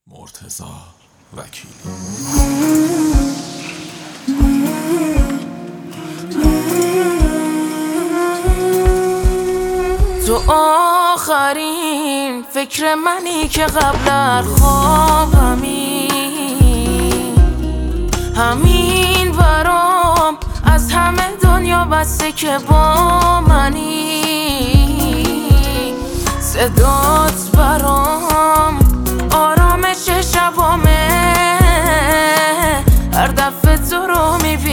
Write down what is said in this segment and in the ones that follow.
مرتضی وکیلی. تو آخرین فکر منی که قبل خوابمی، همین برام از همه دنیا بسته که با منی. صدات برام آرامش شبامه، هر دفعه تو رو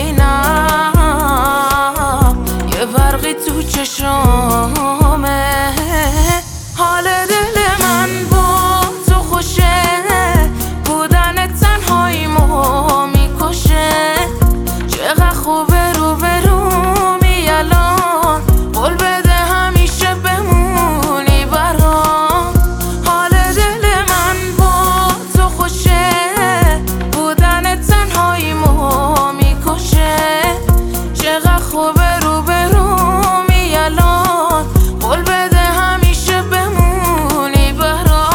میبینم یه برقی تو چشامه. حال دل من با تو خوشه، بودن تنهاییمو میکشه. چقدر خوبه روبرومی الان، قول بده همیشه بمونی برام. حال دل من با تو خوشه، بودن تنهاییمو میکشه. چقدر خوبه روبرومی الان، قول بده همیشه بمونی برام.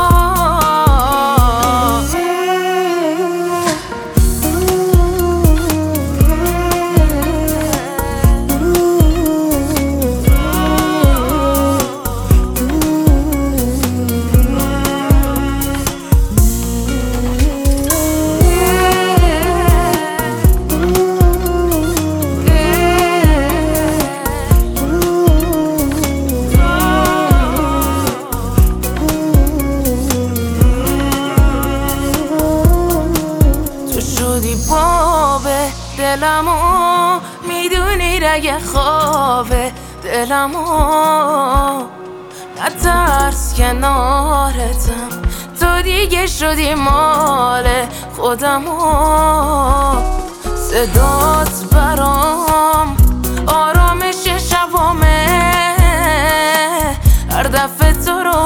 شدی بابه دلمو، میدونی رگه خوابه دلمو. نترس کنارتم، تو دیگه شدی مال خودمو. صدات برام آرامش شبامه، هر دفعه تو رو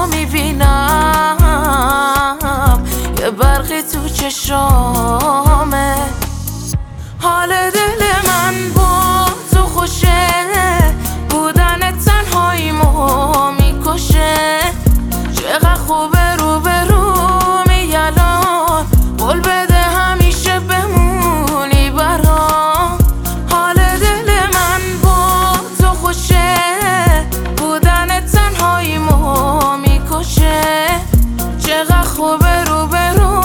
میبینم یه برقی تو چشامه. حال دل من با تو خوشه، بودن تنهاییمو میکشه. چقدر خوبه روبرومی الان، قول بده همیشه بمونی برام. حال دل من با تو خوشه، بودن تنهاییمو میکشه. چقدر خوبه روبرومی